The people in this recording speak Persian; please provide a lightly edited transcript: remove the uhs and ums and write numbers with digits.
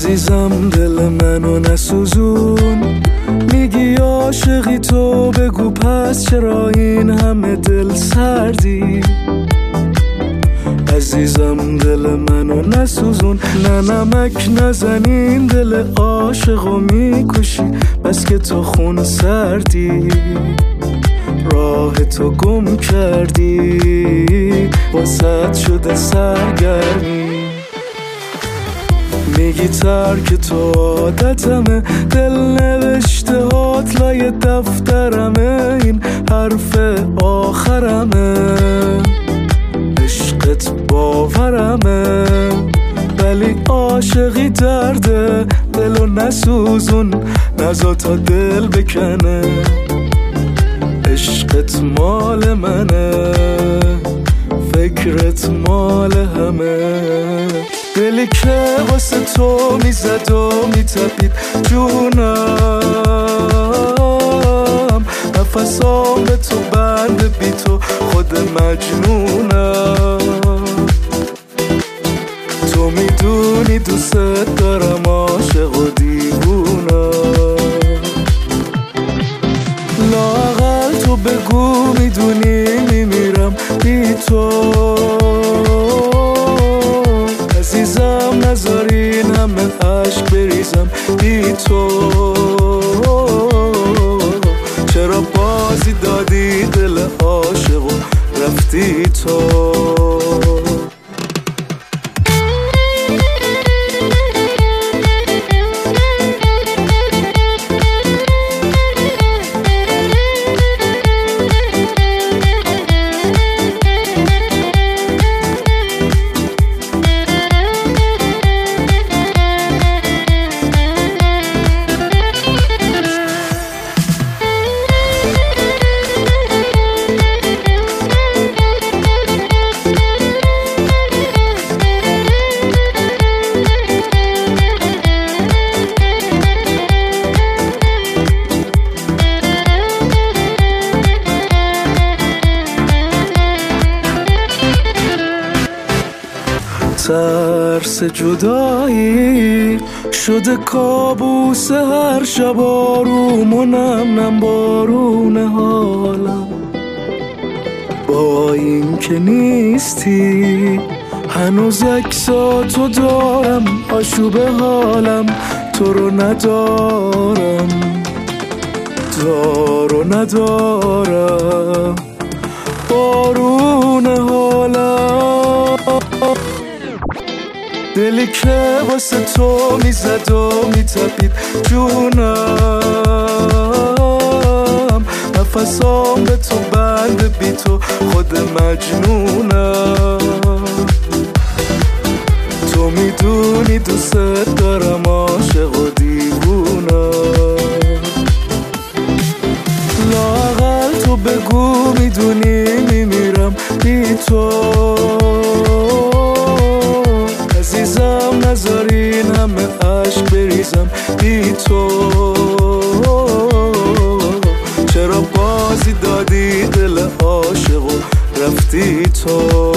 عزیزم دل منو نسوزون، میگی عاشقی تو بگو پس چرا این همه دل سردی. عزیزم دل منو نسوزون، نه نمک نزنین دل عاشقو میکشی، بس که تو خون سردی. راه تو گم کردی واسط شده سرگرمی. میگی ترک تو عادتمه، دل نوشته هات لای دفترمه، این حرف آخرمه. عشقت باورمه ولی عاشقی درده، دلو نسوزون نزا تا دل بکنه. عشقت مال منه فکرت مال همه. دلی که واسه تو میزد و میتپید جونم، نفسام به تو بند بی تو خود مجنونم. تو میدونی دوست دارم عاشق و دیوونم، لااقل تو بگو میدونی میمیرم بی تو. عزیزم نذارین همه عشق بریزم بی تو. چرا بازی دادی دل عاشق و رفتی تو. ترس جدایی شده کابوس هر شب، آروم و نم نم بارون حالم. با این که نیستی هنوز عکساتو دارم، آشوب حالم تو رو ندارم، دارو ندارم. بارون حالم دلی که واسه تو میزد و میتپید جونم، نفسام به تو بند بی تو خود مجنونم. تو میدونی دوست دارم عاشق و دیوونم، لااقل تو بگو میدونی میمیرم بی تو. عزیزم نذارین همه عشق بریزم بی تو. چرا بازی دادی دل عاشق و رفتی تو.